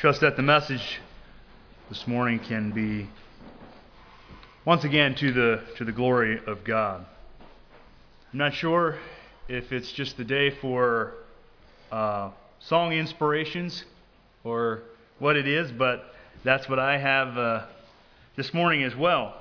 trust that the message this morning can be once again to the glory of God. I'm not sure if it's just the day for song inspirations or what it is, but that's what I have this morning as well.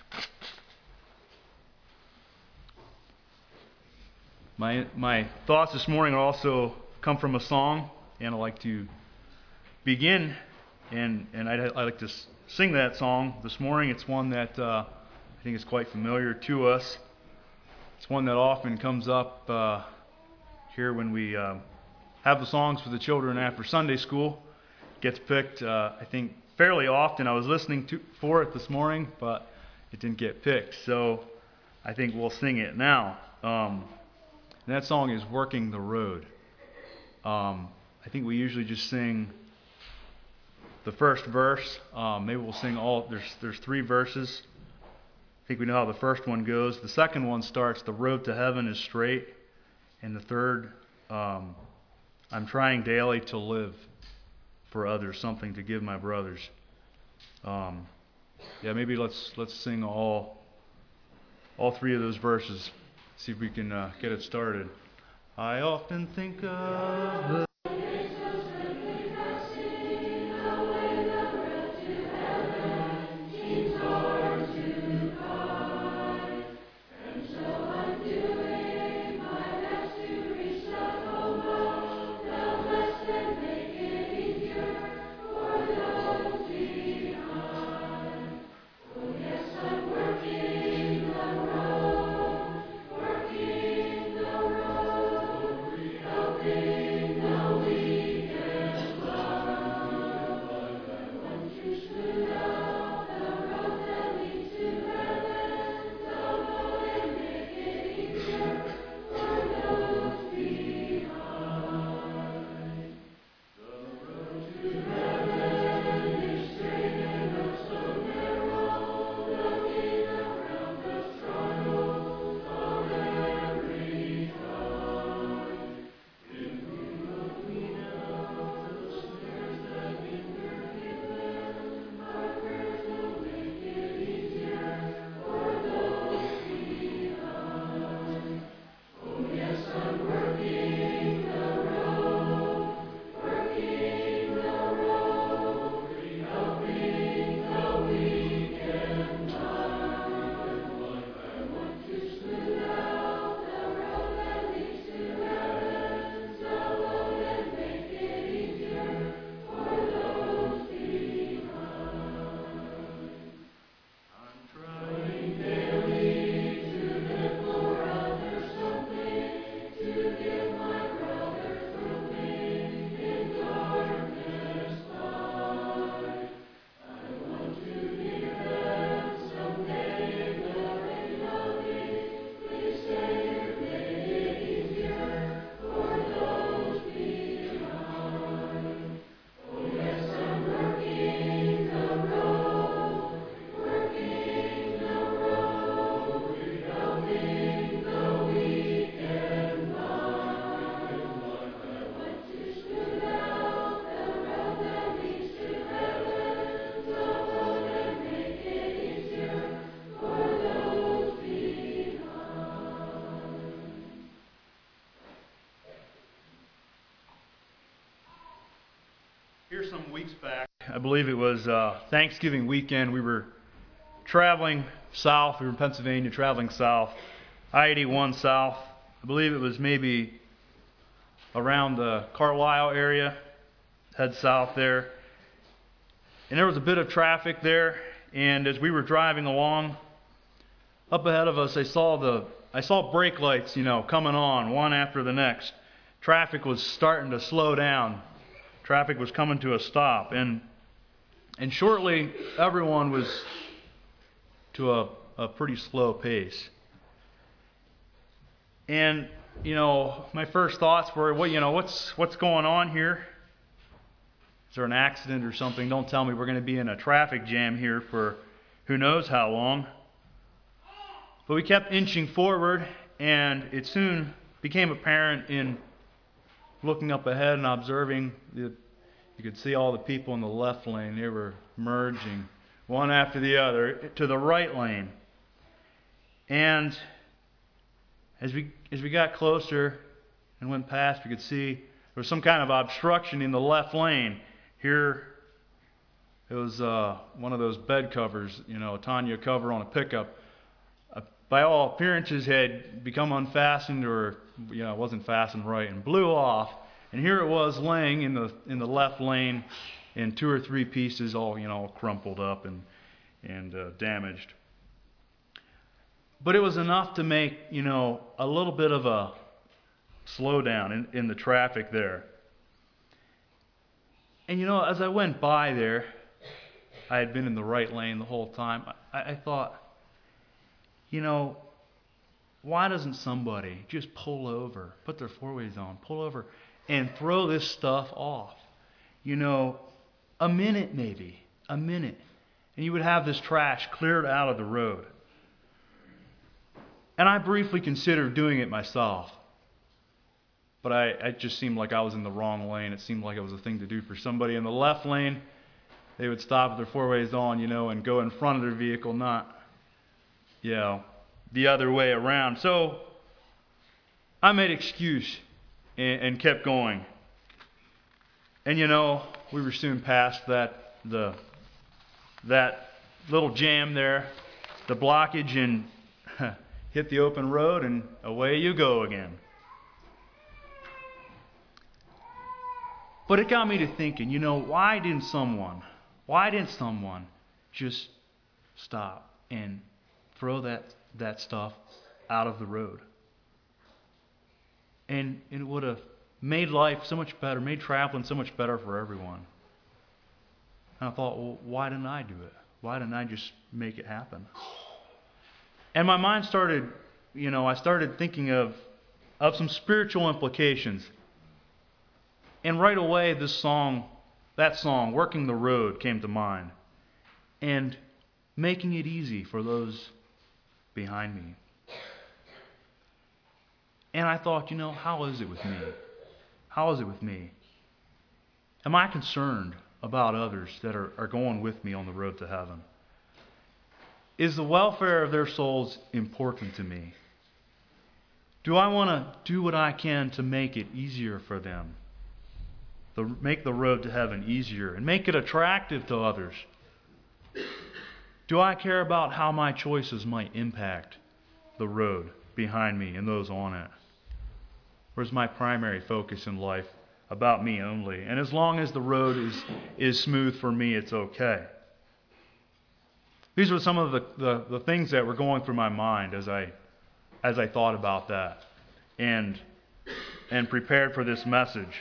My thoughts this morning also come from a song, and I'd like to begin, and I'd like to sing that song this morning. It's one that I think is quite familiar to us. It's one that often comes up here when we have the songs for the children after Sunday school. It gets picked, I think, fairly often. I was listening for it this morning, but it didn't get picked, so I think we'll sing it now. And that song is Working the Road. I think we usually just sing the first verse. Maybe we'll sing all. There's 3 verses. I think we know how the first one goes. The second one starts, "The road to heaven is straight." And the third, "I'm trying daily to live for others, something to give my brothers." Maybe let's sing all 3 of those verses. See if we can get it started. I often think of the Here some weeks back, I believe it was Thanksgiving weekend, we were traveling south. We were in Pennsylvania, traveling south, I-81 south. I believe it was maybe around the Carlisle area, head south there. And there was a bit of traffic there, and as we were driving along, up ahead of us, I saw brake lights, coming on, one after the next. Traffic was starting to slow down. Traffic was coming to a stop, and shortly everyone was to a pretty slow pace. And my first thoughts were, what's going on here? Is there an accident or something? Don't tell me we're going to be in a traffic jam here for who knows how long. But we kept inching forward, and it soon became apparent in looking up ahead and observing the You could see all the people in the left lane. They were merging one after the other to the right lane. And as we got closer and went past, we could see there was some kind of obstruction in the left lane. Here, it was one of those bed covers, a Tanya cover on a pickup. By all appearances, had become unfastened, or it wasn't fastened right, and blew off. And here it was laying in the left lane in 2 or 3 pieces, all crumpled up and damaged. But it was enough to make a little bit of a slowdown in the traffic there. And as I went by there, I had been in the right lane the whole time. I thought, why doesn't somebody just pull over, put their four-ways on, pull over, and throw this stuff off? A minute maybe, a minute. And you would have this trash cleared out of the road. And I briefly considered doing it myself. But it just seemed like I was in the wrong lane. It seemed like it was a thing to do for somebody in the left lane. They would stop with their four-ways on, and go in front of their vehicle, not, the other way around. So I made excuse and kept going. And we were soon past that little jam there, the blockage, and hit the open road, and away you go again. But it got me to thinking, why didn't someone just stop and throw that stuff out of the road? And it would have made life so much better, made traveling so much better for everyone. And I thought, well, why didn't I do it? Why didn't I just make it happen? And my mind started, I started thinking of some spiritual implications. And right away, that song, Working the Road, came to mind. And making it easy for those behind me. And I thought, how is it with me? How is it with me? Am I concerned about others that are going with me on the road to heaven? Is the welfare of their souls important to me? Do I want to do what I can to make it easier for them? Make the road to heaven easier and make it attractive to others? Do I care about how my choices might impact the road behind me and those on it? Or is my primary focus in life about me only? And as long as the road is smooth for me, it's okay. These were some of the things that were going through my mind as I thought about that and prepared for this message.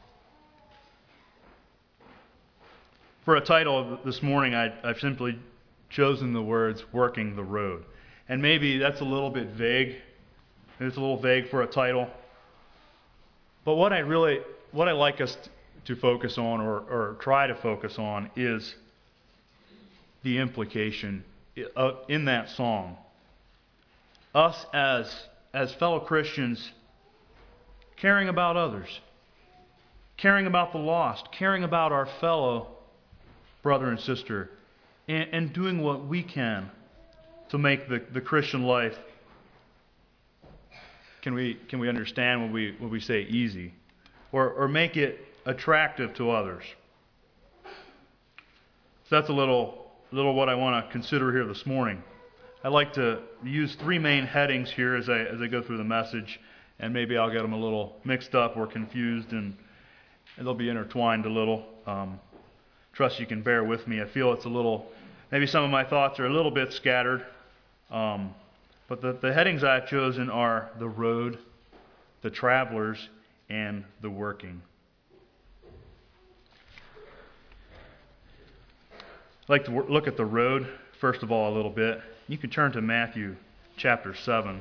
For a title this morning, I've simply chosen the words "Working the Road." And maybe that's a little bit vague. It's a little vague for a title. But what I like us to focus on or try to focus on is the implication in that song. Us as fellow Christians caring about others, caring about the lost, caring about our fellow brother and sister, and doing what we can to make the Christian life, can we understand when we say easy, or make it attractive to others? So that's a little what I want to consider here this morning. I'd like to use 3 main headings here as I go through the message, and maybe I'll get them a little mixed up or confused, and they'll be intertwined a little. Trust you can bear with me. I feel it's maybe some of my thoughts are a little bit scattered. But the headings I've chosen are the road, the travelers, and the working. I'd like to look at the road, first of all, a little bit. You can turn to Matthew chapter 7.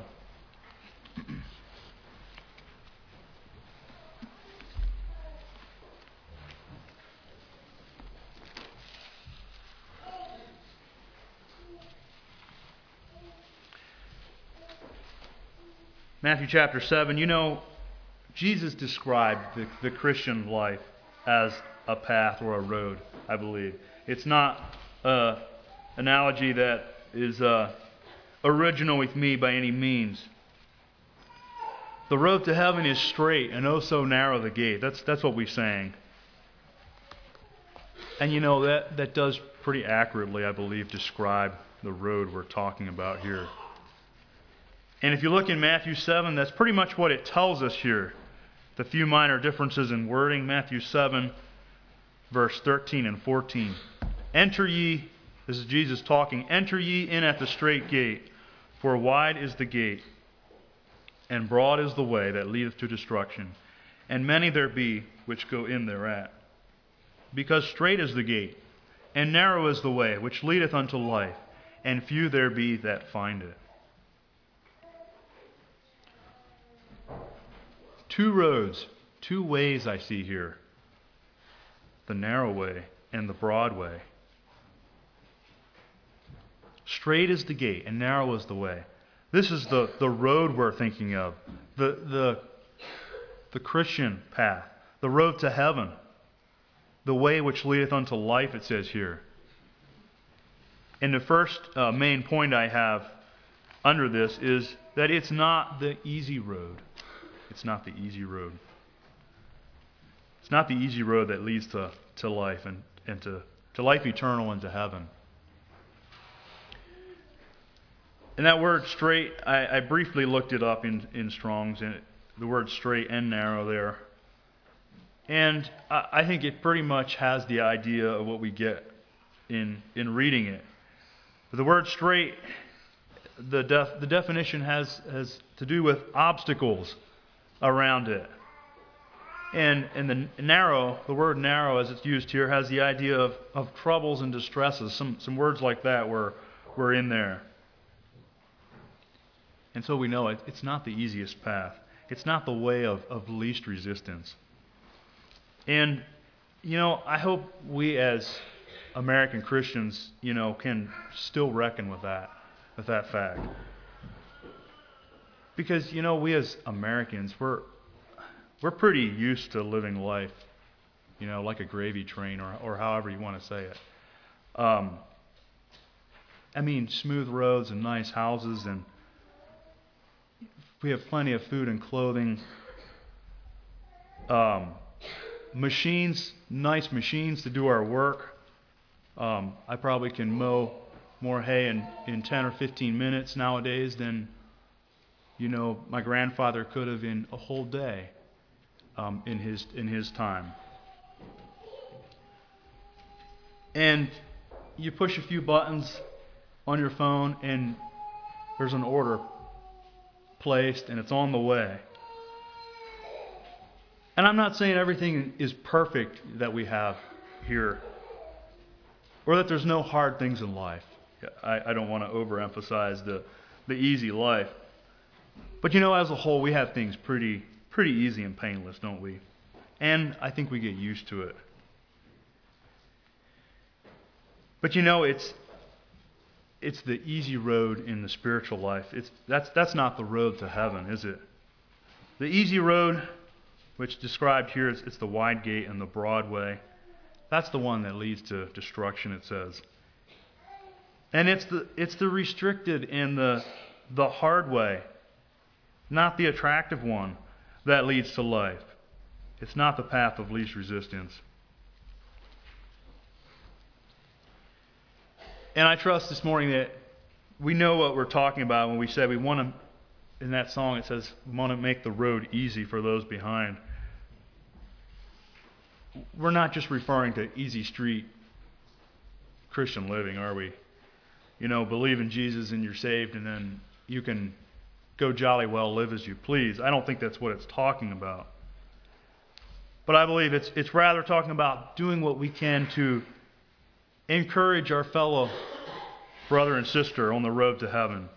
Matthew chapter 7, Jesus described the Christian life as a path or a road, I believe. It's not an analogy that is original with me by any means. The road to heaven is straight and oh so narrow the gate. That's what we sang. And you know, that does pretty accurately, I believe, describe the road we're talking about here. And if you look in Matthew 7, that's pretty much what it tells us here. The few minor differences in wording. Matthew 7, verse 13 and 14. Enter ye, this is Jesus talking, enter ye in at the strait gate, for wide is the gate, and broad is the way that leadeth to destruction, and many there be which go in thereat. Because strait is the gate, and narrow is the way which leadeth unto life, and few there be that find it. Two roads, two ways I see here. The narrow way and the broad way. Straight is the gate and narrow is the way. This is the road we're thinking of. The Christian path. The road to heaven. The way which leadeth unto life, it says here. And the first main point I have under this is that it's not the easy road. It's not the easy road. It's not the easy road that leads to life and to life eternal and to heaven. And that word straight, I briefly looked it up in Strong's, and the word straight and narrow there. And I think it pretty much has the idea of what we get in reading it. But the word straight, the definition has to do with obstacles around it. And the narrow, the word narrow as it's used here, has the idea of troubles and distresses. Some words like that were in there. And so we know it's not the easiest path. It's not the way of least resistance. And, you know, I hope we as American Christians, you know, can still reckon with that fact. Because, you know, we as Americans, we're pretty used to living life, you know, like a gravy train or however you want to say it. I mean, smooth roads and nice houses, and we have plenty of food and clothing. Machines, nice machines to do our work. I probably can mow more hay in 10 or 15 minutes nowadays than, you know, my grandfather could have in a whole day in his time. And you push a few buttons on your phone and there's an order placed and it's on the way. And I'm not saying everything is perfect that we have here, or that there's no hard things in life. I don't want to overemphasize the easy life. But you know, as a whole, we have things pretty easy and painless, don't we? And I think we get used to it. But you know, it's the easy road in the spiritual life. That's not the road to heaven, is it? The easy road, which described here, it's the wide gate and the broad way. That's the one that leads to destruction, it says. And it's the restricted and the hard way, not the attractive one, that leads to life. It's not the path of least resistance. And I trust this morning that we know what we're talking about when we say we want to, in that song it says, we want to make the road easy for those behind. We're not just referring to easy street Christian living, are we? You know, believe in Jesus and you're saved and then you can go jolly well live as you please. I don't think that's what it's talking about. But I believe it's rather talking about doing what we can to encourage our fellow brother and sister on the road to heaven.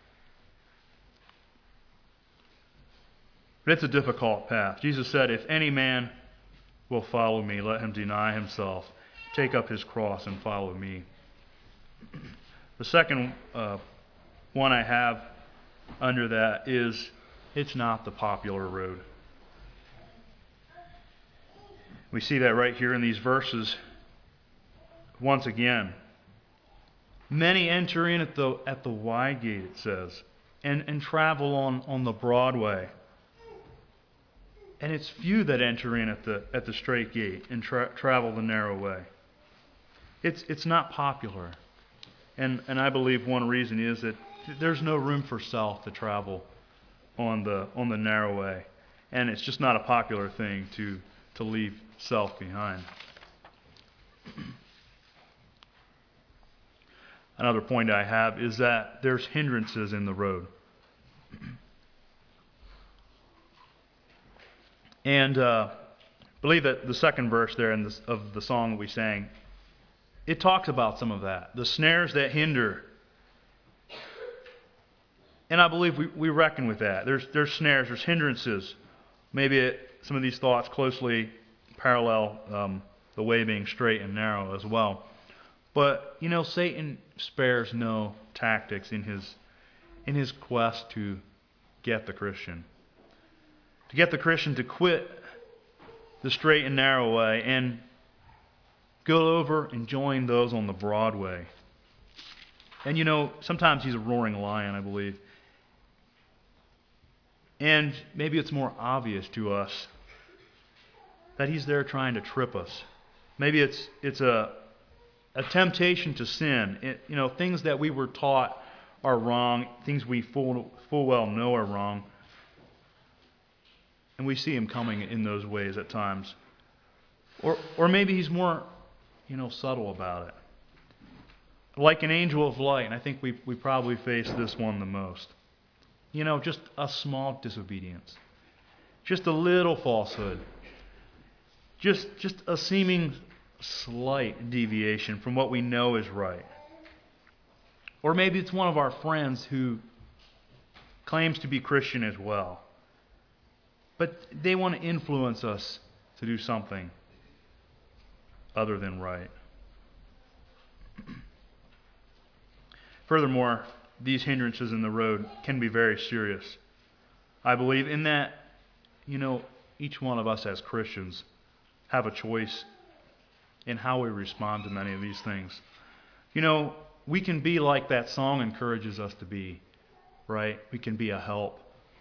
But it's a difficult path. Jesus said, if any man will follow me, let him deny himself, take up his cross and follow me. The second one I have under that is, it's not the popular road. We see that right here in these verses once again. Many enter in at the wide gate, it says, and travel on the broad way. And it's few that enter in at the straight gate and travel the narrow way. It's not popular. And I believe one reason is that there's no room for self to travel on the narrow way. And it's just not a popular thing to leave self behind. Another point I have is that there's hindrances in the road. And I believe that the second verse there of the song that we sang, it talks about some of that. The snares that hinder. And I believe we reckon with that. There's snares, there's hindrances. Maybe some of these thoughts closely parallel the way being straight and narrow as well. But, Satan spares no tactics in his quest to get the Christian. To get the Christian to quit the straight and narrow way and go over and join those on the broad way. And sometimes he's a roaring lion, I believe. And maybe it's more obvious to us that he's there trying to trip us. Maybe it's a temptation to sin. Things that we were taught are wrong, things we full well know are wrong. And we see him coming in those ways at times. Or maybe he's more, subtle about it. Like an angel of light, and I think we probably face this one the most. Just a small disobedience. Just a little falsehood. Just a seeming slight deviation from what we know is right. Or maybe it's one of our friends who claims to be Christian as well. But they want to influence us to do something other than right. Furthermore, these hindrances in the road can be very serious. I believe in that, each one of us as Christians have a choice in how we respond to many of these things. We can be like that song encourages us to be, right? We can be a help.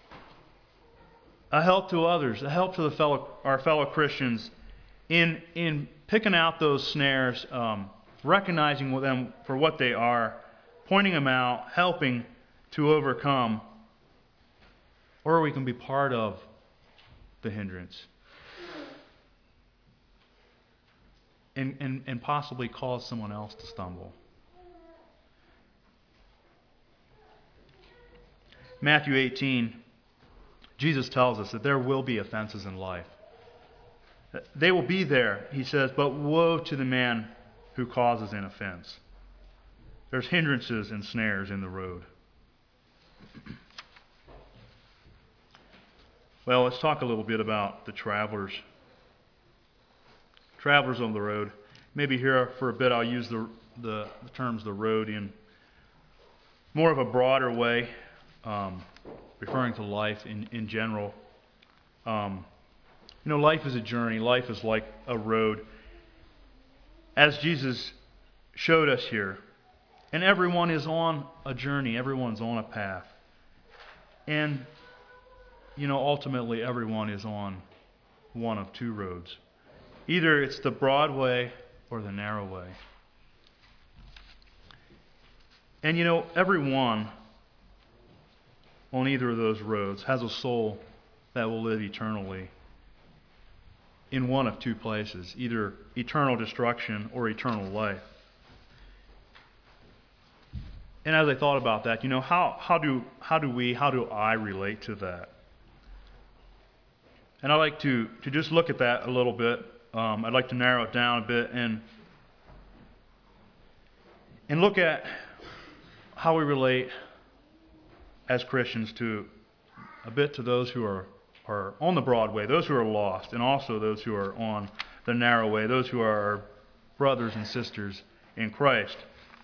A help to others, a help to our fellow Christians in picking out those snares, recognizing them for what they are, pointing them out, helping to overcome. Or we can be part of the hindrance and possibly cause someone else to stumble. Matthew 18, Jesus tells us that there will be offenses in life. They will be there, he says, but woe to the man who causes an offense. There's hindrances and snares in the road. Well, let's talk a little bit about the travelers. Travelers on the road. Maybe here for a bit I'll use the terms the road in more of a broader way, referring to life in general. Life is a journey. Life is like a road. As Jesus showed us here. And everyone is on a journey. Everyone's on a path. And, ultimately everyone is on one of two roads. Either it's the broad way or the narrow way. And, everyone on either of those roads has a soul that will live eternally in one of two places, either eternal destruction or eternal life. And as I thought about that, how do I relate to that? And I'd like to just look at that a little bit. I'd like to narrow it down a bit and look at how we relate as Christians to those who are on the broad way, those who are lost, and also those who are on the narrow way, those who are our brothers and sisters in Christ.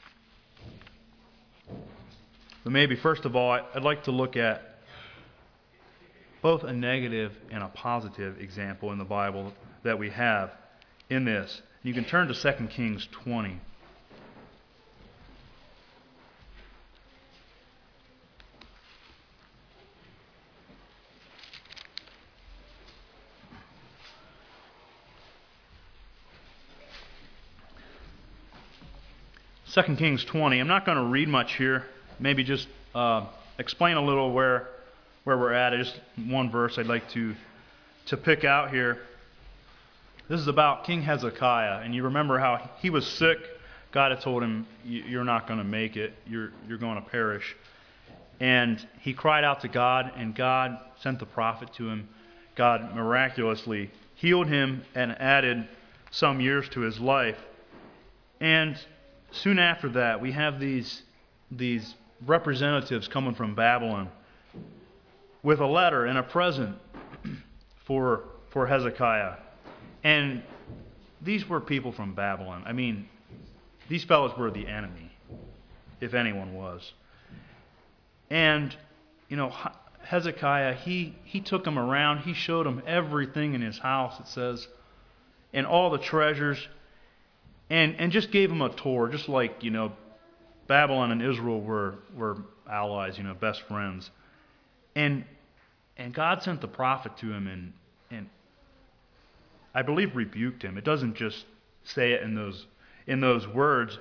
But maybe first of all, I'd like to look at both a negative and a positive example in the Bible that we have in this. You can turn to 2 Kings 20. 2 Kings 20. I'm not going to read much here. Maybe just explain a little where we're at. Just one verse I'd like to pick out here. This is about King Hezekiah, and you remember how he was sick. God had told him, "You're not going to make it. You're going to perish." And he cried out to God, and God sent the prophet to him. God miraculously healed him and added some years to his life. And soon after that, we have these representatives coming from Babylon with a letter and a present for Hezekiah. And these were people from Babylon. I mean, these fellows were the enemy, if anyone was. And, Hezekiah, he took them around. He showed them everything in his house, it says, and all the treasures. And just gave him a tour, just like, Babylon and Israel were allies, best friends. And God sent the prophet to him and I believe rebuked him. It doesn't just say it in those words.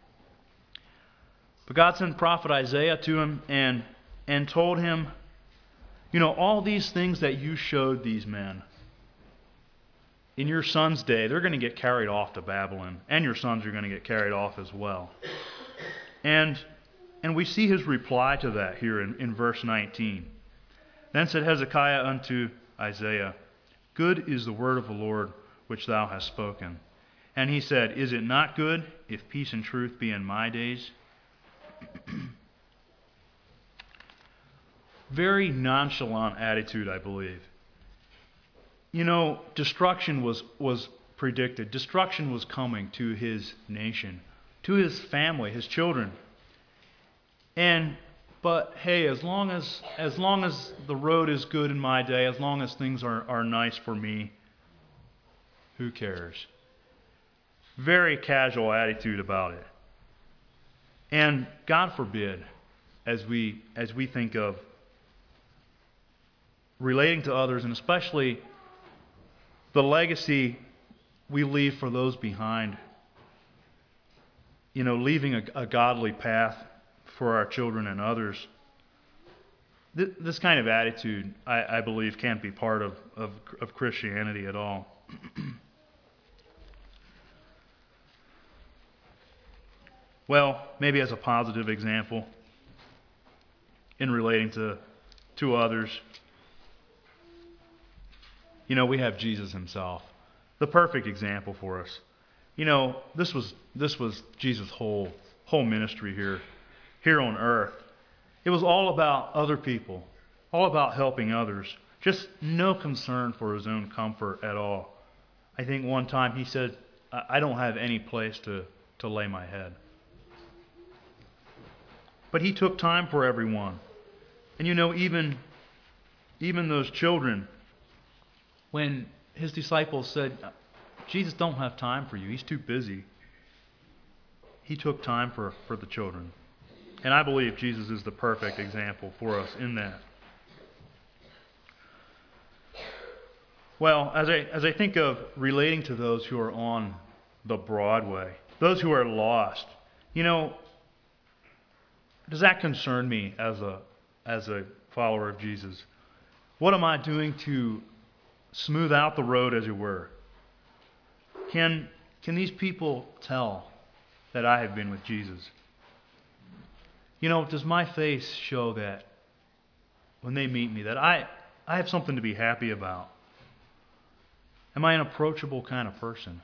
But God sent prophet Isaiah to him and told him, all these things that you showed these men, in your son's day, they're going to get carried off to Babylon, and your sons are going to get carried off as well. And we see his reply to that here in verse 19. Then said Hezekiah unto Isaiah, Good is the word of the Lord which thou hast spoken. And he said, Is it not good if peace and truth be in my days? Very nonchalant attitude, I believe. Destruction was predicted. Destruction was coming to his nation, to his family, his children. But hey, as long as the road is good in my day, as long as things are nice for me, who cares? Very casual attitude about it. And God forbid, as we think of relating to others, and especially the legacy we leave for those behind, leaving a godly path for our children and others. This kind of attitude, I believe, can't be part of Christianity at all. Well, maybe as a positive example in relating to others, we have Jesus himself, the perfect example for us. This was Jesus' whole ministry here on earth. It was all about other people, all about helping others, just no concern for his own comfort at all. I think one time he said, I don't have any place to lay my head. But he took time for everyone. And even those children, when his disciples said, Jesus don't have time for you, he's too busy, he took time for the children. And I believe Jesus is the perfect example for us in that. Well, as I think of relating to those who are on the broad way, those who are lost, does that concern me as a follower of Jesus? What am I doing to smooth out the road, as it were? Can these people tell that I have been with Jesus? Does my face show that when they meet me, that I have something to be happy about? Am I an approachable kind of person?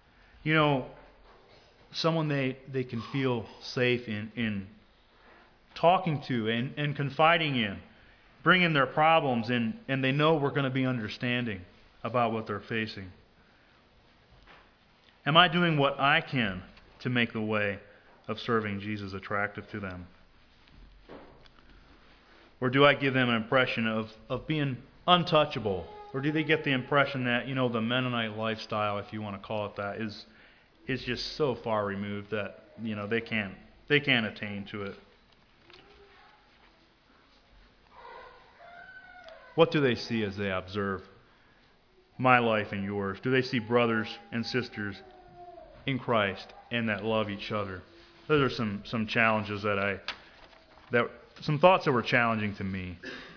Someone they can feel safe in talking to and confiding in, bringing their problems, and they know we're going to be understanding about what they're facing. Am I doing what I can to make the way of serving Jesus attractive to them? Or do I give them an impression of being untouchable Or do they get the impression that, the Mennonite lifestyle, if you want to call it that, is just so far removed that, they can't attain to it? What do they see as they observe my life and yours? Do they see brothers and sisters in Christ and that love each other? Those are some challenges some thoughts that were challenging to me.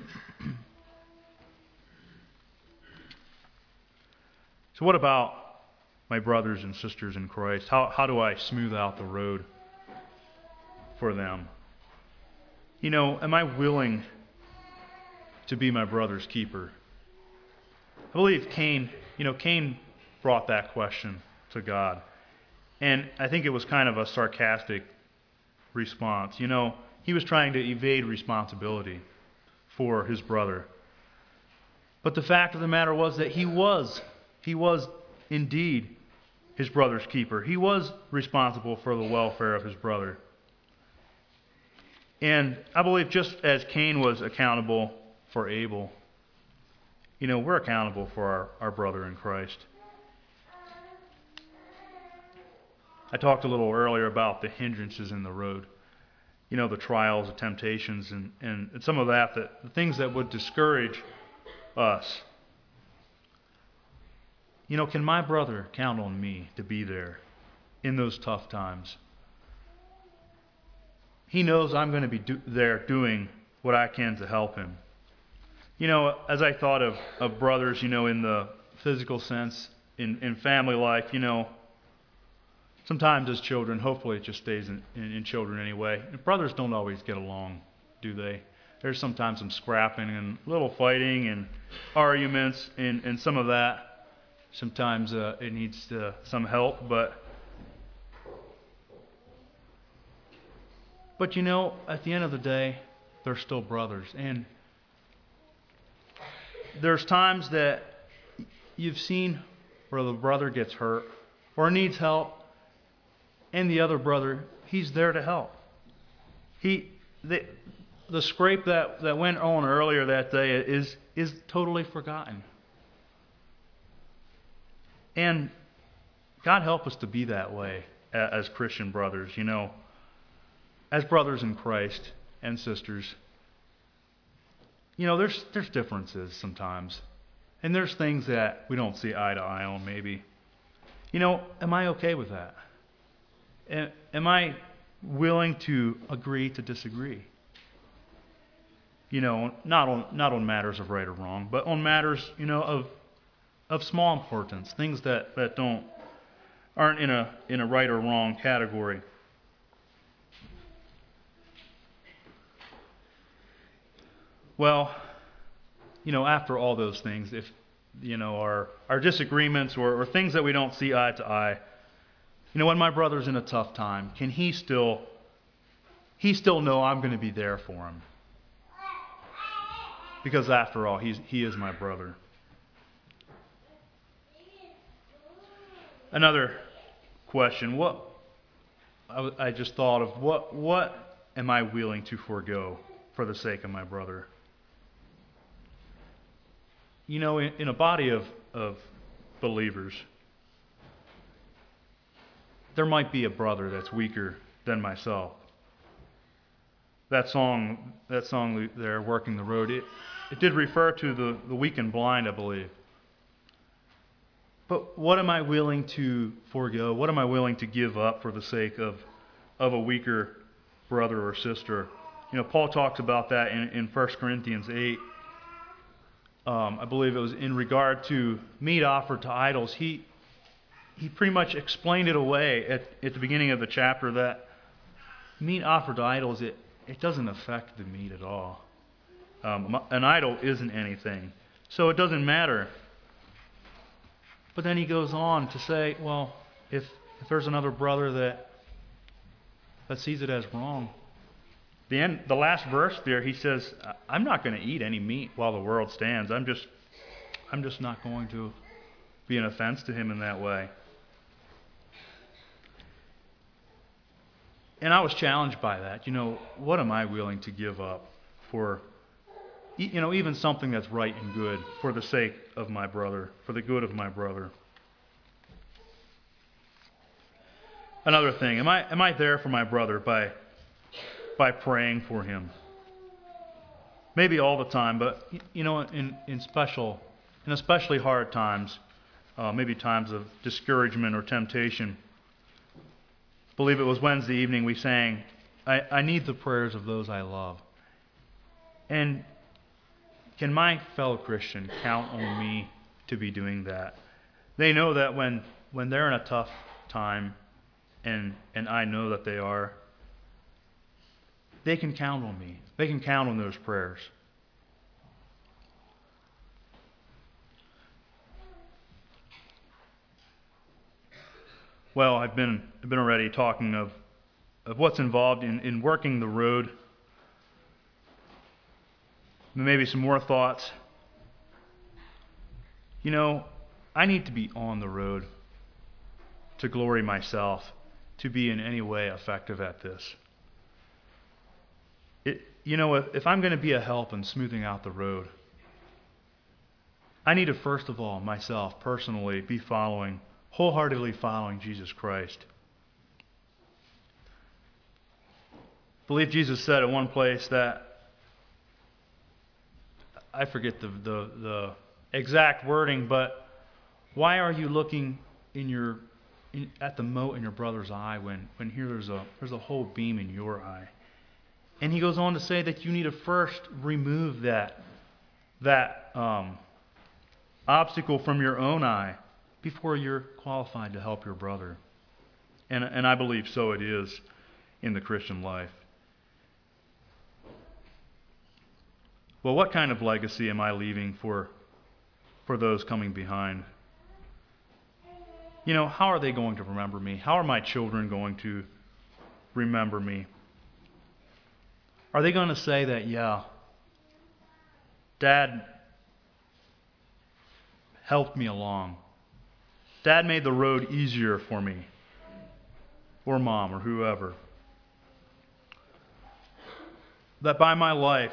So what about my brothers and sisters in Christ? How do I smooth out the road for them? Am I willing to be my brother's keeper? I believe Cain brought that question to God. And I think it was kind of a sarcastic response. He was trying to evade responsibility for his brother. But the fact of the matter was that he was indeed his brother's keeper. He was responsible for the welfare of his brother. And I believe just as Cain was accountable for Abel, we're accountable for our brother in Christ. I talked a little earlier about the hindrances in the road. The trials, the temptations, and some of the things that would discourage us. Can my brother count on me to be there in those tough times? He knows I'm going to be there doing what I can to help him. As I thought of brothers, in the physical sense, in family life, sometimes as children, hopefully it just stays in children anyway, brothers don't always get along, do they? There's sometimes some scrapping and little fighting and arguments and some of that. Sometimes it needs some help, but at the end of the day, they're still brothers. And there's times that you've seen where the brother gets hurt or needs help, and the other brother, he's there to help. The scrape that went on earlier that day is totally forgotten. And God help us to be that way as Christian brothers, as brothers in Christ and sisters. There's differences sometimes. And there's things that we don't see eye to eye on maybe. Am I okay with that? Am I willing to agree to disagree? Not on matters of right or wrong, but on matters, of small importance, things that aren't in a right or wrong category. Well, after all those things, if our disagreements or things that we don't see eye to eye, when my brother's in a tough time, can he still know I'm going to be there for him? Because after all, he is my brother. Another question, I just thought of what am I willing to forego for the sake of my brother? In a body of believers, there might be a brother that's weaker than myself. That song there, Working the Road, it did refer to the weak and blind, I believe. But what am I willing to forego? What am I willing to give up for the sake of a weaker brother or sister? Paul talks about that in 1 Corinthians 8. I believe it was in regard to meat offered to idols. He pretty much explained it away at the beginning of the chapter that meat offered to idols, it doesn't affect the meat at all. An idol isn't anything. So it doesn't matter. But then he goes on to say, well, if there's another brother that sees it as wrong, the last verse there, he says, I'm not going to eat any meat while the world stands. I'm just not going to be an offense to him in that way. And I was challenged by that. What am I willing to give up for even something that's right and good for the sake of my brother, for the good of my brother. Another thing, am I there for my brother by praying for him? Maybe all the time, but in especially hard times, maybe times of discouragement or temptation. I believe it was Wednesday evening we sang, I need the prayers of those I love. And can my fellow Christian count on me to be doing that? They know that when they're in a tough time, and I know that they are, they can count on me. They can count on those prayers. Well, I've been already talking of what's involved in working the road. Maybe some more thoughts. I need to be on the road to glory myself, to be in any way effective at this. If I'm going to be a help in smoothing out the road, I need to first of all, myself, personally, be wholeheartedly following Jesus Christ. I believe Jesus said at one place that, I forget the exact wording, but why are you looking at the mote in your brother's eye when here there's a whole beam in your eye? And he goes on to say that you need to first remove that obstacle from your own eye before you're qualified to help your brother. And I believe so it is in the Christian life. Well, what kind of legacy am I leaving for those coming behind? How are they going to remember me? How are my children going to remember me? Are they going to say that, yeah, Dad helped me along. Dad made the road easier for me. Or Mom, or whoever. That by my life,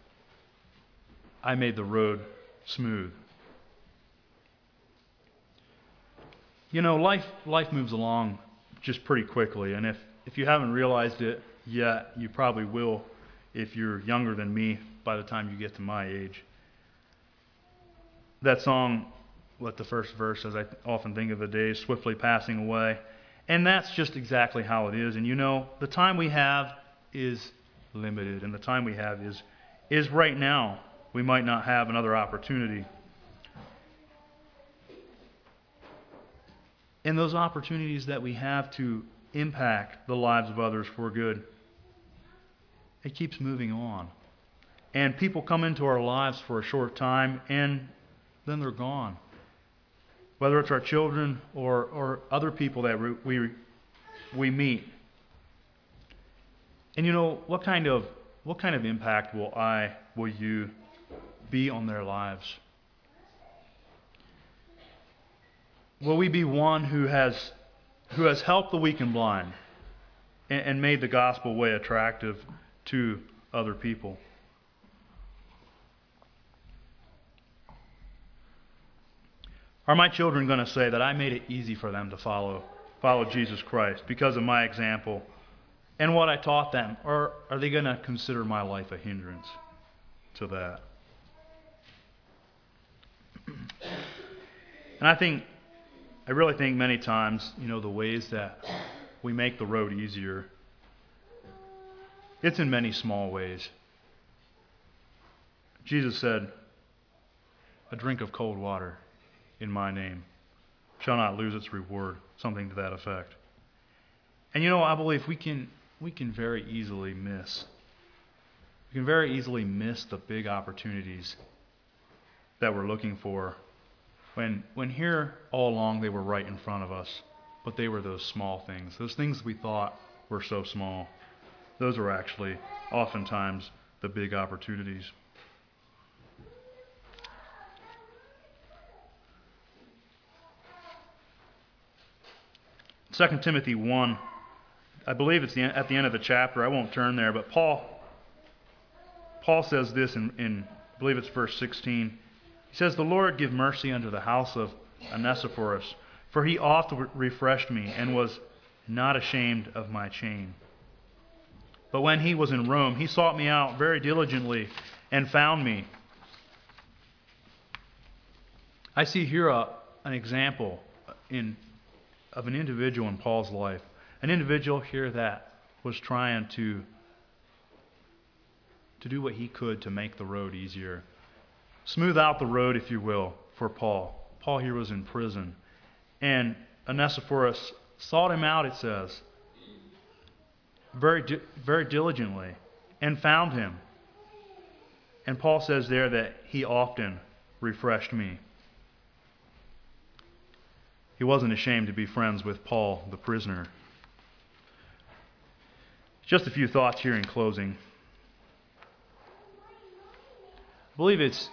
I made the road smooth. Life moves along just pretty quickly, and if you haven't realized it yet, you probably will if you're younger than me by the time you get to my age. That song, the first verse, as I often think of the days swiftly passing away, and that's just exactly how it is. And the time we have is limited, and the time we have is right now. We might not have another opportunity. And those opportunities that we have to impact the lives of others for good, it keeps moving on. And people come into our lives for a short time, and then they're gone. Whether it's our children or other people that we meet. And what kind of impact will you be on their lives? Will we be one who has helped the weak and blind and made the gospel way attractive to other people? Are my children going to say that I made it easy for them to follow Jesus Christ because of my example and what I taught them? Or are they going to consider my life a hindrance to that? And I really think many times, the ways that we make the road easier, it's in many small ways. Jesus said, a drink of cold water in my name shall not lose its reward, something to that effect. And I believe we can very easily miss. We can very easily miss the big opportunities that we're looking for when here all along they were right in front of us, but they were those small things, those things we thought were so small. Those are actually oftentimes the big opportunities. 2 Timothy 1, I believe it's at the end of the chapter. I won't turn there, but Paul says this in I believe it's verse 16. He says, "The Lord give mercy unto the house of Onesiphorus, for he oft refreshed me, and was not ashamed of my chain. But when he was in Rome, he sought me out very diligently, and found me." I see here an example of an individual in Paul's life. An individual here that was trying to do what he could to make the road easier. Smooth out the road, if you will, for Paul. Paul here was in prison. And Onesiphorus sought him out, it says, very diligently, and found him. And Paul says there that he often refreshed me. He wasn't ashamed to be friends with Paul, the prisoner. Just a few thoughts here in closing. I believe it's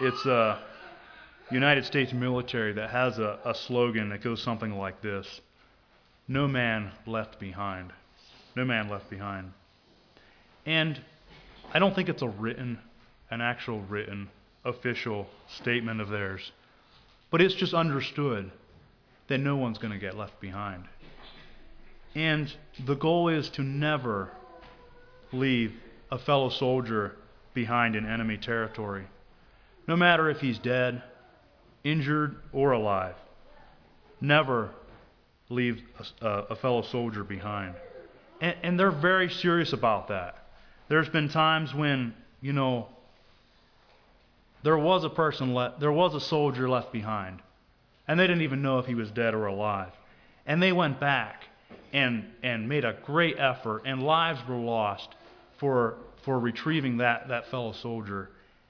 United States military that has a slogan that goes something like this: "No man left behind." No man left behind. And I don't think it's an actual written, official statement of theirs. But it's just understood that no one's going to get left behind. And the goal is to never leave a fellow soldier behind in enemy territory. No matter if he's dead, injured, or alive. Never leave a fellow soldier behind. And they're very serious about that. There's been times when, there was a soldier left behind, and they didn't even know if he was dead or alive. And they went back and made a great effort, and lives were lost for retrieving that fellow soldier.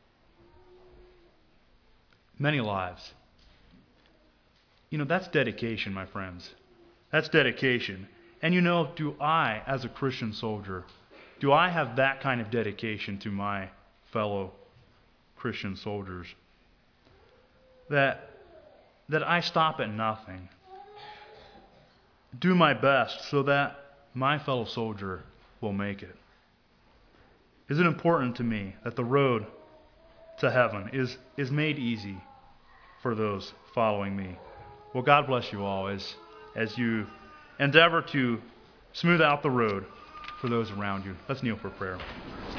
Many lives. That's dedication, my friends. That's dedication. And do I, as a Christian soldier, do I have that kind of dedication to my fellow Christian soldiers? That I stop at nothing. Do my best so that my fellow soldier will make it. Is it important to me that the road to heaven is made easy for those following me? Well, God bless you all as you endeavor to smooth out the road for those around you. Let's kneel for prayer.